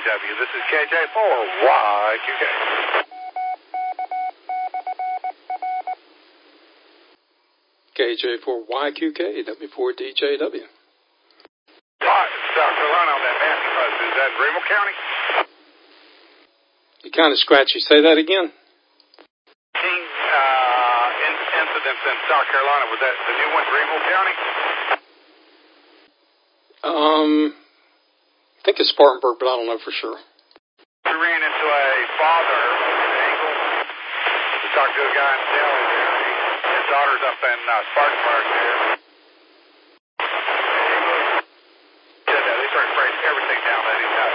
DJW. This is KJ4YQK. KJ4YQK, W4DJW. South Carolina on that nasty bus. Is that Greenville County? You kind of scratchy. Say that again. Incidents in South Carolina. Was that the new one, Greenville County? I think it's Spartanburg, but I don't know for sure. We ran into a father in Angle. We talked to a guy in Delaware there. His daughter's up in Spartanburg there. They started spraying everything down that he had.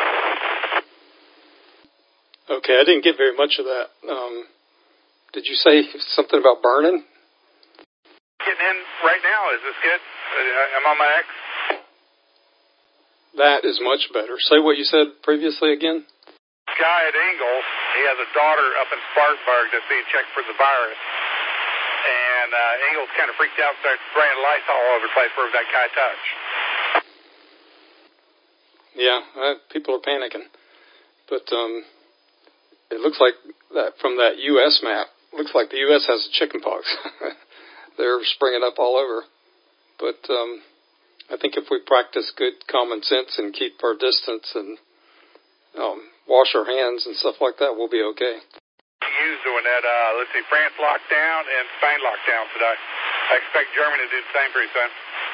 Okay, I didn't get very much of that. Did you say something about burning? Getting in right now. Is this good? I'm on my X. That is much better. Say what you said previously again. Guy at Ingalls, he has a daughter up in Spartanburg that's being checked for the virus. And Ingalls kind of freaked out and started spraying lights all over the place where that guy touched. Yeah, people are panicking. But it looks like that from that U.S. map, looks like the U.S. has chicken pox. They're springing up all over. But I think if we practice good common sense and keep our distance and wash our hands and stuff like that, we'll be okay. EU's doing that. Let's see, France locked down and Spain locked down today. I expect Germany to do the same pretty soon.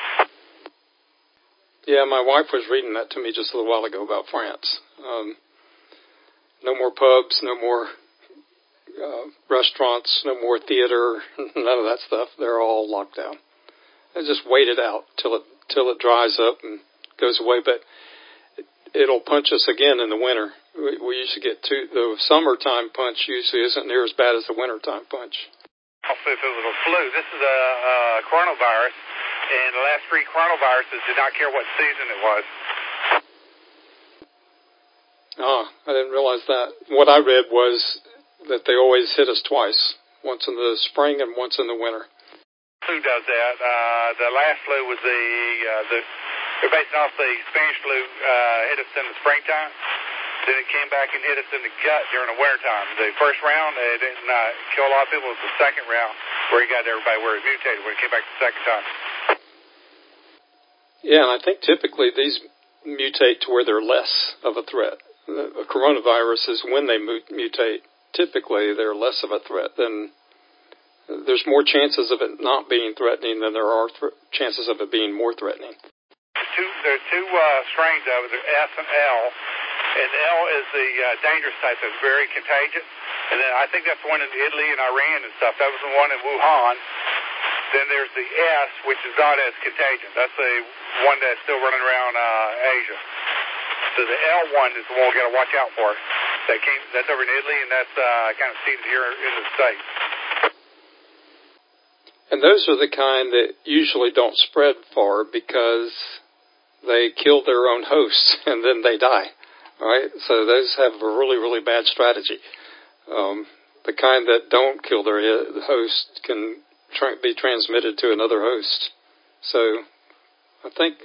Yeah, my wife was reading that to me just a little while ago about France. No more pubs, no more restaurants, no more theater, none of that stuff. They're all locked down. They just wait it out till it dries up and goes away. But it'll punch us again in the winter. We usually get the summertime punch usually isn't near as bad as the wintertime punch. Also, if it was a flu, this is a coronavirus, and the last 3 coronaviruses did not care what season it was. I didn't realize that. What I read was that they always hit us twice, once in the spring and once in the winter. Flu does that. The last flu was they're basing off the Spanish flu hit us in the springtime. Then it came back and hit us in the gut during the wintertime. The first round, it didn't kill a lot of people. It was the second round where it got everybody where it mutated when it came back the second time. Yeah, and I think typically these mutate to where they're less of a threat. A coronavirus is when they mutate. Typically, they're less of a threat than. There's more chances of it not being threatening than there are chances of it being more threatening. There are two strains of it. There's S and L. And L is the dangerous type that's very contagious. And then I think that's the one in Italy and Iran and stuff. That was the one in Wuhan. Then there's the S, which is not as contagious. That's the one that's still running around Asia. So the L one is the one we got to watch out for. That's over in Italy, and that's kind of seeded here in the States. And those are the kind that usually don't spread far because they kill their own hosts and then they die. Right? So those have a really, really bad strategy. The kind that don't kill their host can be transmitted to another host. So I think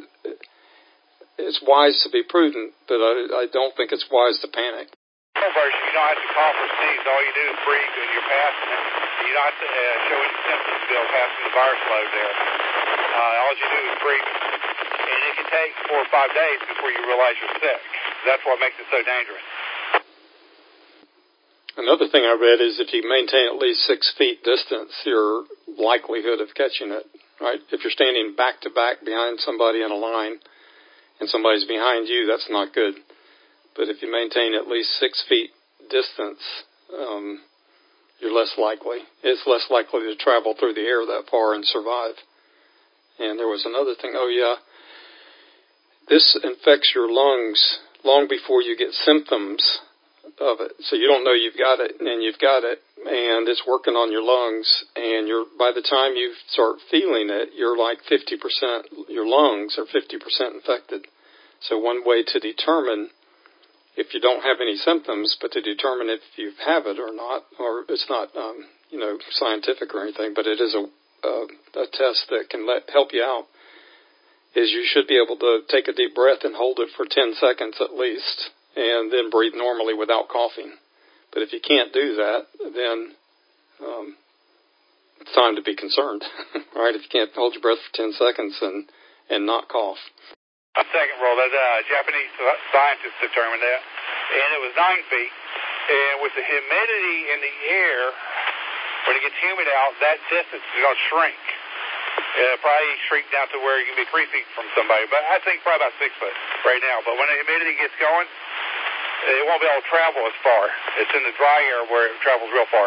it's wise to be prudent, but I don't think it's wise to panic. Version, you don't have to cough or sneeze. All you do is breathe when you're passing it. You don't have to show any symptoms to be able to pass the virus load there. All you do is breathe. And it can take 4 or 5 days before you realize you're sick. That's what makes it so dangerous. Another thing I read is if you maintain at least 6 feet distance, your likelihood of catching it, right? If you're standing back to back behind somebody in a line and somebody's behind you, that's not good. But if you maintain at least 6 feet distance, you're less likely. It's less likely to travel through the air that far and survive. And there was another thing. Oh, yeah. This infects your lungs long before you get symptoms of it. So you don't know you've got it, and you've got it, and it's working on your lungs. And by the time you start feeling it, you're like 50%, your lungs are 50% infected. So one way to determine if you don't have any symptoms, but to determine if you have it or not, or it's not, scientific or anything, but it is a test that can help you out, is you should be able to take a deep breath and hold it for 10 seconds at least, and then breathe normally without coughing. But if you can't do that, then it's time to be concerned, right? If you can't hold your breath for 10 seconds and not cough. A second rule, that Japanese scientists determined that, and it was 9 feet. And with the humidity in the air, when it gets humid out, that distance is going to shrink. It'll probably shrink down to where you can be 3 feet from somebody, but I think probably about 6 foot right now. But when the humidity gets going, it won't be able to travel as far. It's in the dry air where it travels real far.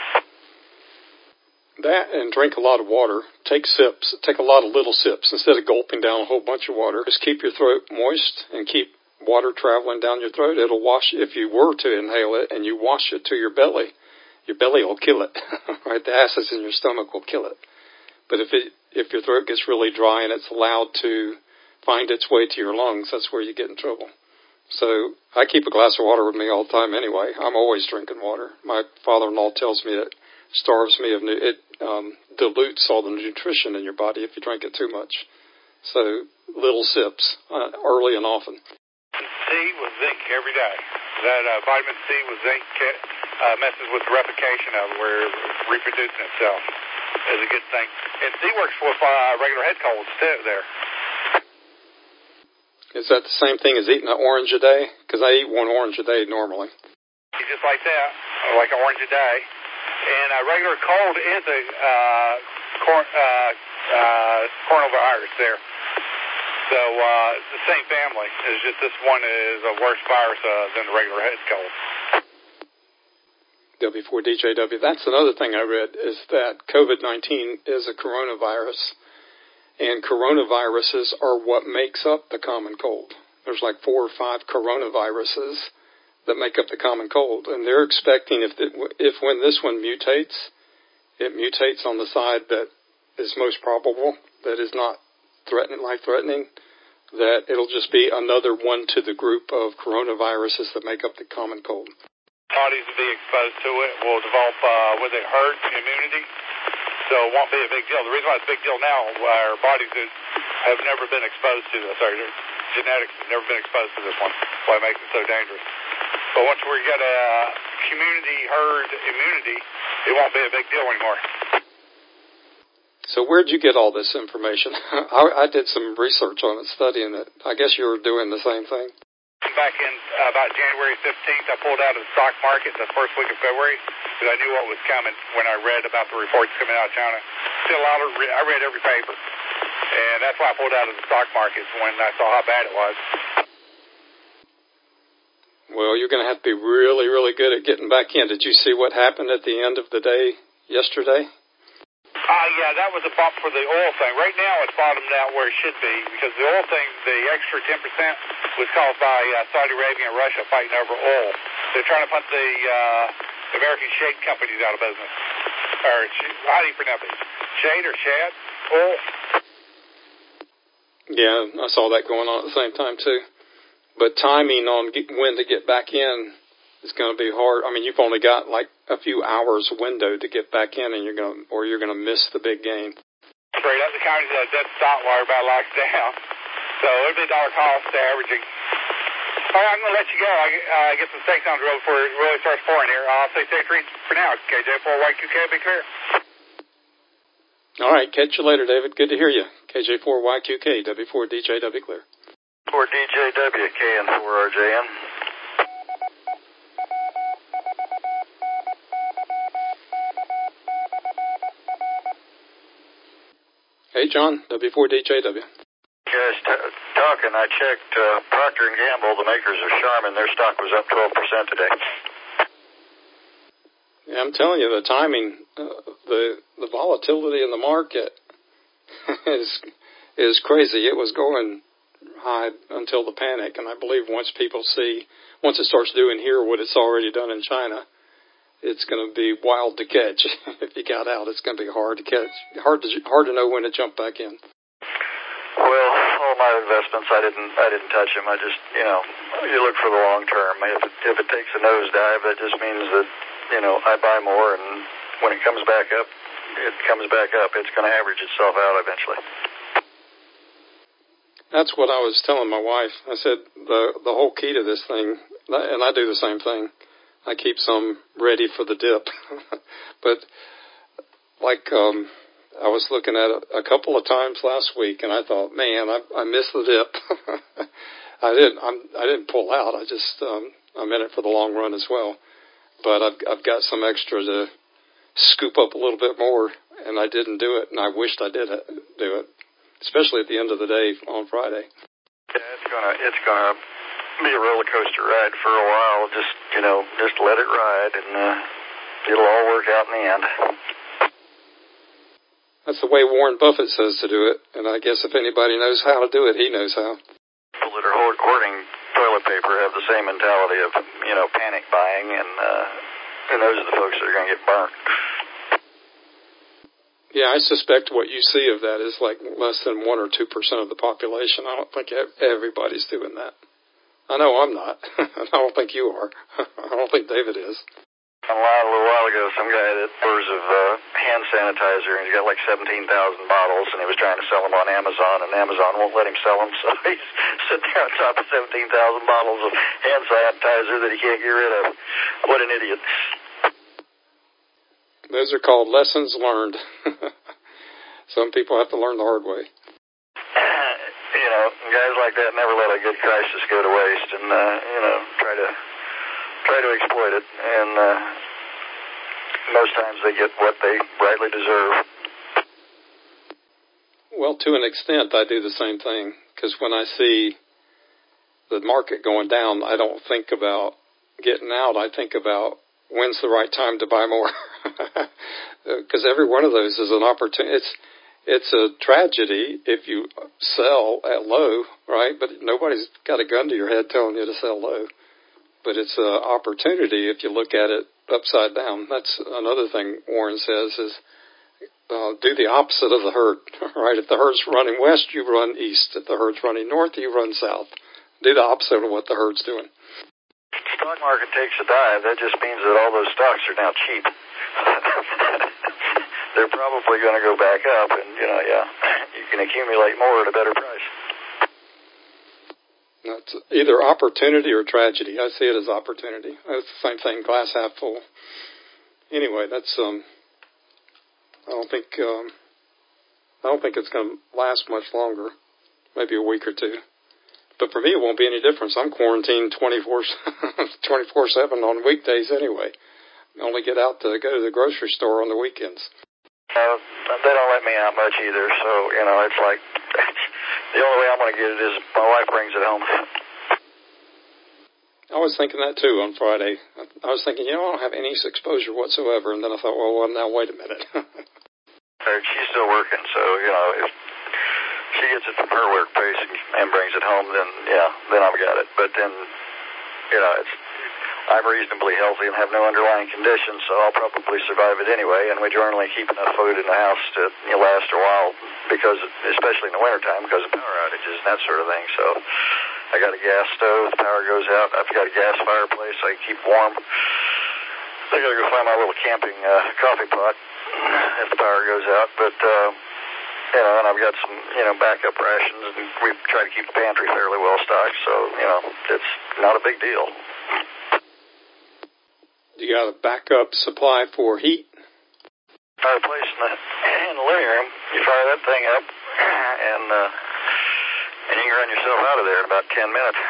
That and drink a lot of water. Take sips. Take a lot of little sips instead of gulping down a whole bunch of water. Just keep your throat moist and keep water traveling down your throat. It'll wash, if you were to inhale it and you wash it to your belly will kill it. Right? The acids in your stomach will kill it. But if your throat gets really dry and it's allowed to find its way to your lungs, that's where you get in trouble. So I keep a glass of water with me all the time anyway. I'm always drinking water. My father-in-law tells me it starves me of it dilutes all the nutrition in your body if you drink it too much. So little sips, early and often. C with zinc every day. That vitamin C with zinc messes with the replication of where it's reproducing itself. Is a good thing. And C works with regular head colds too there. Is that the same thing as eating an orange a day? Because I eat 1 orange a day normally. Just like that, like an orange a day. And a regular cold is a coronavirus there. So it's the same family. It's just this one is a worse virus than the regular head cold. W4DJW. That's another thing I read, is that COVID-19 is a coronavirus. And coronaviruses are what makes up the common cold. There's like 4 or 5 coronaviruses that make up the common cold. And they're expecting if when this one mutates, it mutates on the side that is most probable, that is not life-threatening, that it'll just be another one to the group of coronaviruses that make up the common cold. Bodies will be exposed to it will develop with it herd immunity. So it won't be a big deal. The reason why it's a big deal now, our bodies have never been exposed to this. Our genetics have never been exposed to this one. That's why it makes it so dangerous. But once we get a community herd immunity, it won't be a big deal anymore. So where'd you get all this information? I did some research on it, studying it. I guess you were doing the same thing. Back in about January 15th, I pulled out of the stock market the first week of February because I knew what was coming when I read about the reports coming out of China. I read every paper, and that's why I pulled out of the stock market when I saw how bad it was. Well, you're going to have to be really, really good at getting back in. Did you see what happened at the end of the day yesterday? Yeah, that was a bump for the oil thing. Right now, it's bottomed out where it should be because the oil thing, the extra 10%, was caused by Saudi Arabia and Russia fighting over oil. They're trying to put the American shade companies out of business. Or how do you pronounce it? Shade or shad? Oil? Yeah, I saw that going on at the same time too. But timing on when to get back in is going to be hard. I mean, you've only got like a few hours window to get back in, and you're going to miss the big game. Straight up the county says that's stop while everybody locks down. So it'll be $1 cost averaging. All right, I'm going to let you go. I get some steaks on the road before it really starts pouring here. I'll say safe treats for now. KJ4YQK, be clear. All right, catch you later, David. Good to hear you. KJ4YQK, W4DJW clear. 4DJW, KN4RJN. Hey, John, W4DJW. Guys, talking, I checked Procter & Gamble, the makers of Charmin, their stock was up 12% today. Yeah, I'm telling you, the timing, the volatility in the market is crazy. It was going high until the panic, and I believe once it starts doing here what it's already done in China, it's going to be wild to catch. If you got out, it's going to be hard to catch. Hard to know when to jump back in. Well, all my investments, I didn't touch them. I just, you look for the long term. If it takes a nosedive, that just means that, I buy more, and when it comes back up, it comes back up. It's going to average itself out eventually. That's what I was telling my wife. I said the whole key to this thing, and I do the same thing. I keep some ready for the dip. But like I was looking at it a couple of times last week, and I thought, man, I missed the dip. I didn't pull out. I just I'm in it for the long run as well. But I've got some extra to scoop up a little bit more, and I didn't do it, and I wished I did do it, especially at the end of the day on Friday. Yeah, it's gonna be a roller coaster ride for a while. Just let it ride, and it'll all work out in the end. That's the way Warren Buffett says to do it, and I guess if anybody knows how to do it, he knows how. People that are hoarding toilet paper have the same mentality of, panic buying, and those are the folks that are going to get burnt. Yeah, I suspect what you see of that is like less than 1 or 2% of the population. I don't think everybody's doing that. I know I'm not. I don't think you are. I don't think David is. Online a little while ago, some guy that pours of hand sanitizer, and he's got like 17,000 bottles, and he was trying to sell them on Amazon, and Amazon won't let him sell them, so he's sitting there on top of 17,000 bottles of hand sanitizer that he can't get rid of. What an idiot. Those are called lessons learned. Some people have to learn the hard way. Guys like that never let a good crisis go to waste, and try to exploit it, and most times they get what they rightly deserve. Well, to an extent, I do the same thing, because when I see the market going down, I don't think about getting out. I think about when's the right time to buy more, because every one of those is an opportunity. It's a tragedy if you sell at low, right? But nobody's got a gun to your head telling you to sell low. But it's an opportunity if you look at it upside down. That's another thing Warren says is do the opposite of the herd, right? If the herd's running west, you run east. If the herd's running north, you run south. Do the opposite of what the herd's doing. Stock market takes a dive. That just means that all those stocks are now cheap. They're probably going to go back up, and, you can accumulate more at a better price. That's either opportunity or tragedy. I see it as opportunity. It's the same thing, glass half full. Anyway, that's I don't think it's going to last much longer. Maybe a week or two. But for me, it won't be any difference. I'm quarantined 24/7 on weekdays anyway. I only get out to go to the grocery store on the weekends. They don't let me out much either, so, it's like the only way I'm going to get it is my wife brings it home. I was thinking that too on Friday. I was thinking, I don't have any exposure whatsoever, and then I thought, well, now wait a minute. She's still working, so, if she gets it from her workplace and brings it home, then I've got it. But then, I'm reasonably healthy and have no underlying conditions, so I'll probably survive it anyway. And we generally keep enough food in the house to last a while, especially in the wintertime, because of power outages and that sort of thing. So I got a gas stove. The power goes out. I've got a gas fireplace I keep warm. I got to go find my little camping coffee pot if the power goes out. But and I've got some backup rations, and we try to keep the pantry fairly well stocked. So it's not a big deal. You got a backup supply for heat? Fireplace in the living room. You fire that thing up, and you can run yourself out of there in about 10 minutes.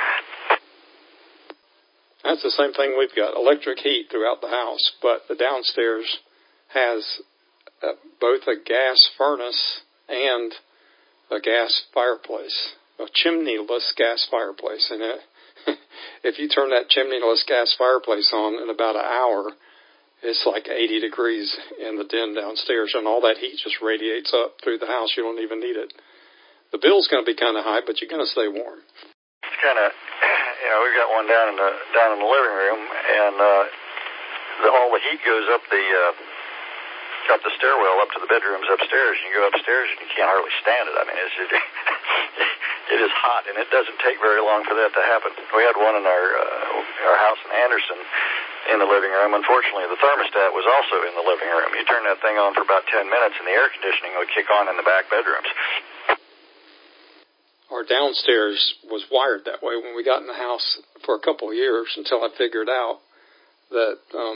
That's the same thing we've got, electric heat throughout the house, but the downstairs has both a gas furnace and a gas fireplace, a chimneyless gas fireplace. And if you turn that chimneyless gas fireplace on in about an hour, it's like 80 degrees in the den downstairs, and all that heat just radiates up through the house. You don't even need it. The bill's going to be kind of high, but you're going to stay warm. It's kind of, we've got one down in the living room, and all the heat goes up the stairwell up to the bedrooms upstairs, and you go upstairs and you can't hardly stand it. I mean, it is hot, and it doesn't take very long for that to happen. We had one in our house in Anderson in the living room. Unfortunately, the thermostat was also in the living room. You turn that thing on for about 10 minutes, and the air conditioning would kick on in the back bedrooms. our downstairs was wired that way when we got in the house for a couple of years until I figured out that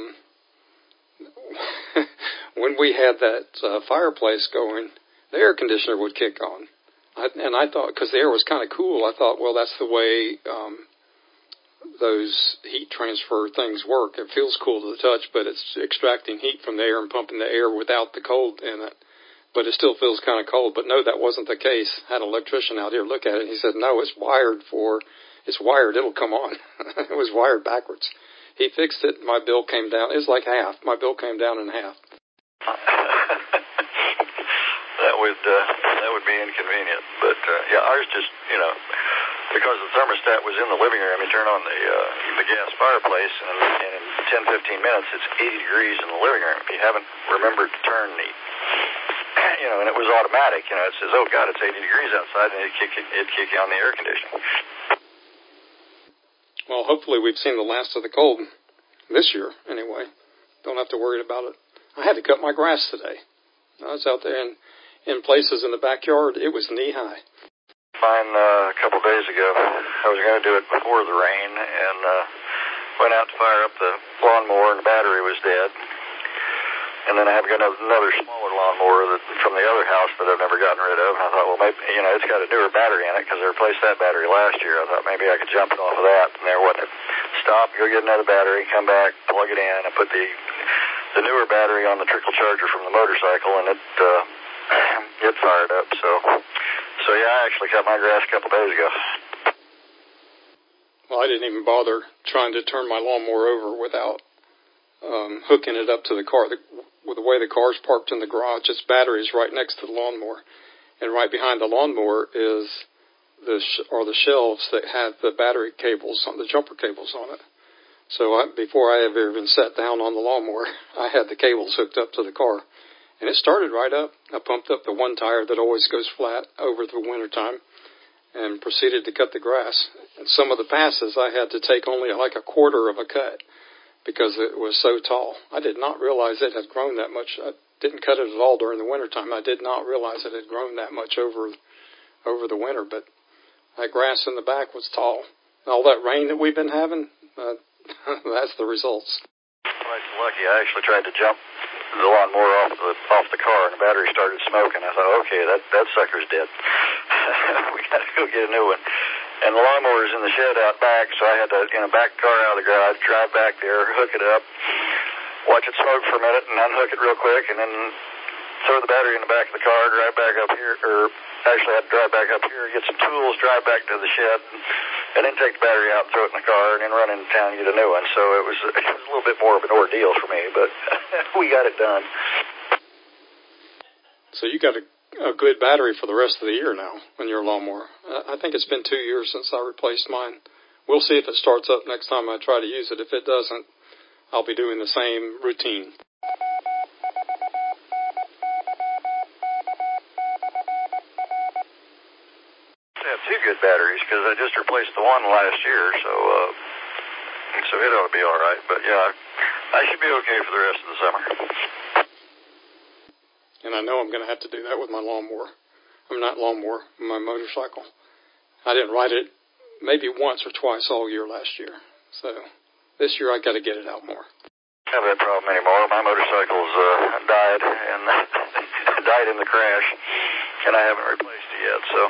when we had that fireplace going, the air conditioner would kick on. And I thought, because the air was kind of cool, I thought, well, that's the way those heat transfer things work. It feels cool to the touch, but it's extracting heat from the air and pumping the air without the cold in it. But it still feels kind of cold. But no, that wasn't the case. I had an electrician out here look at it. He said, no, it's wired. It'll come on. It was wired backwards. He fixed it. My bill came down. It was like half. My bill came down in half. That would be inconvenient. But, yeah, ours just, because the thermostat was in the living room, you turn on the gas fireplace, and in 10, 15 minutes, it's 80 degrees in the living room. If you haven't remembered to turn and it was automatic, it says, oh, God, it's 80 degrees outside, and it'd kick you on the air conditioning. Well, hopefully we've seen the last of the cold this year, anyway. Don't have to worry about it. I had to cut my grass today. I was out there in places in the backyard, it was knee-high. Mine a couple of days ago, I was going to do it before the rain, and went out to fire up the lawnmower, and the battery was dead. And then I have got another smaller lawnmower from the other house that I've never gotten rid of. And I thought, well, maybe, it's got a newer battery in it because I replaced that battery last year. I thought maybe I could jump it off of that. And there wasn't it. Stop, go get another battery, come back, plug it in, and put the newer battery on the trickle charger from the motorcycle, and it fired up. So yeah, I actually cut my grass a couple of days ago. Well, I didn't even bother trying to turn my lawnmower over without hooking it up to the car. With the way the car's parked in the garage, its battery is right next to the lawnmower. And right behind the lawnmower is the shelves that have the battery cables, the jumper cables on it. So before I ever even sat down on the lawnmower, I had the cables hooked up to the car. And it started right up. I pumped up the one tire that always goes flat over the wintertime and proceeded to cut the grass. And some of the passes I had to take only like a quarter of a cut because it was so tall. I did not realize it had grown that much. I didn't cut it at all during the wintertime. I did not realize it had grown that much over the winter, but that grass in the back was tall. All that rain that we've been having, that's the results. Quite lucky. I actually tried to jump the lawnmower off the car, and the battery started smoking. I thought, okay, that sucker's dead. We got to go get a new one. And the lawnmower's in the shed out back, so I had to, back the car out of the garage, drive back there, hook it up, watch it smoke for a minute, and unhook it real quick, and then throw the battery in the back of the car, drive back up here, or actually I had to drive back up here, get some tools, drive back to the shed, and then take the battery out and throw it in the car, and then run into town and get a new one. So it was a little bit more of an ordeal for me, but we got it done. So you got a good battery for the rest of the year now on your lawnmower. I think it's been 2 years since I replaced mine. We'll see if it starts up next time I try to use it. If it doesn't, I'll be doing the same routine. I have two good batteries because I just replaced the one last year, so it ought to be all right. But yeah, I should be okay for the rest of the summer. And I know I'm going to have to do that with my lawnmower. My motorcycle. I didn't ride it maybe once or twice all year last year. So this year I got to get it out more. I don't have that problem anymore. My motorcycle's died in the crash, and I haven't replaced it yet. So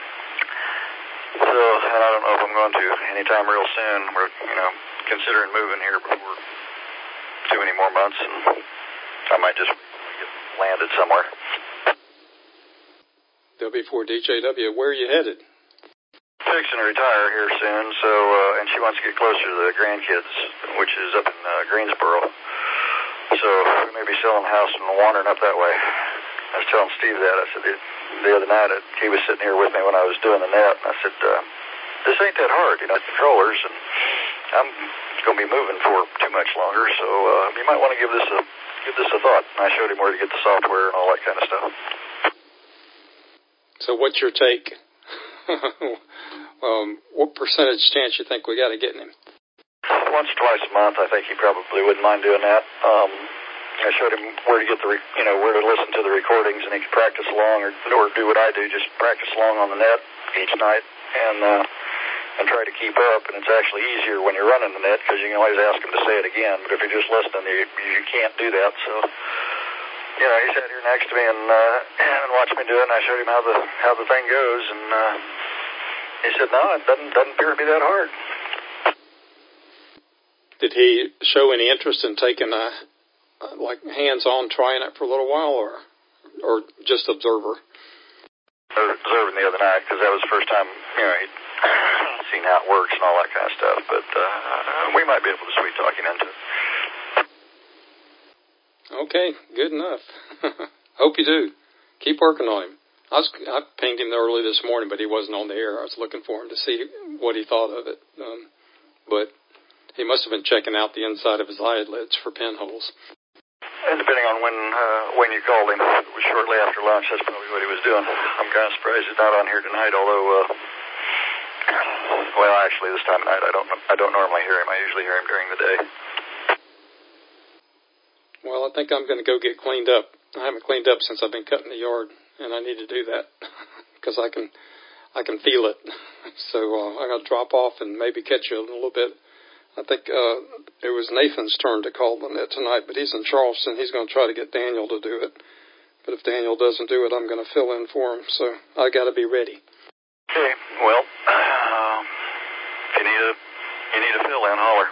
and I don't know if I'm going to anytime real soon. We're considering moving here before too many more months, and I might just get landed somewhere. W4DJW, where are you headed? Fixing to retire here soon, so and she wants to get closer to the grandkids, which is up in Greensboro. So we may be selling the house and wandering up that way. I was telling Steve that. I said the other night he was sitting here with me when I was doing the net, and I said, "This ain't that hard, controllers, and I'm going to be moving for too much longer, so you might want to give this a thought." And I showed him where to get the software and all that kind of stuff. So what's your take? What percentage chance you think we got of getting him? Once or twice a month, I think he probably wouldn't mind doing that. I showed him where to get where to listen to the recordings, and he could practice along or do what I do, just practice along on the net each night and try to keep up. And it's actually easier when you're running the net because you can always ask him to say it again. But if you're just listening, you can't do that. So, he sat here next to me and watched me do it, and I showed him how the thing goes, and he said, no, it doesn't appear to be that hard. Did he show any interest in taking hands-on trying it for a little while, or just observer? I was observing the other night because that was the first time, he'd seen how it works and all that kind of stuff. But we might be able to sweet talk him into it. Okay, good enough. Hope you do. Keep working on him. I pinged him early this morning, but he wasn't on the air. I was looking for him to see what he thought of it. But he must have been checking out the inside of his eyelids for pinholes. And depending on when you called him, it was shortly after lunch. That's probably what he was doing. I'm kind of surprised he's not on here tonight. Although, actually, this time of night I don't normally hear him. I usually hear him during the day. Well, I think I'm going to go get cleaned up. I haven't cleaned up since I've been cutting the yard, and I need to do that because I can feel it. So I'm going to drop off and maybe catch you a little bit. I think it was Nathan's turn to call the net tonight, but he's in Charleston. He's going to try to get Daniel to do it. But if Daniel doesn't do it, I'm going to fill in for him. So I got to be ready. Okay. Well, if you need a fill in, holler.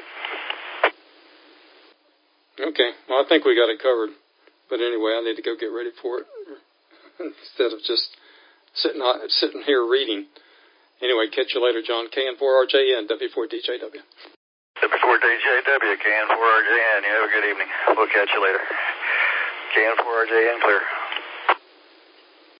Okay. Well, I think we got it covered. But anyway, I need to go get ready for it instead of just sitting here reading. Anyway, catch you later, John. KN4RJN, W4DJW. W4DJW, KN4RJN. You have a good evening. We'll catch you later. KN4RJN, clear.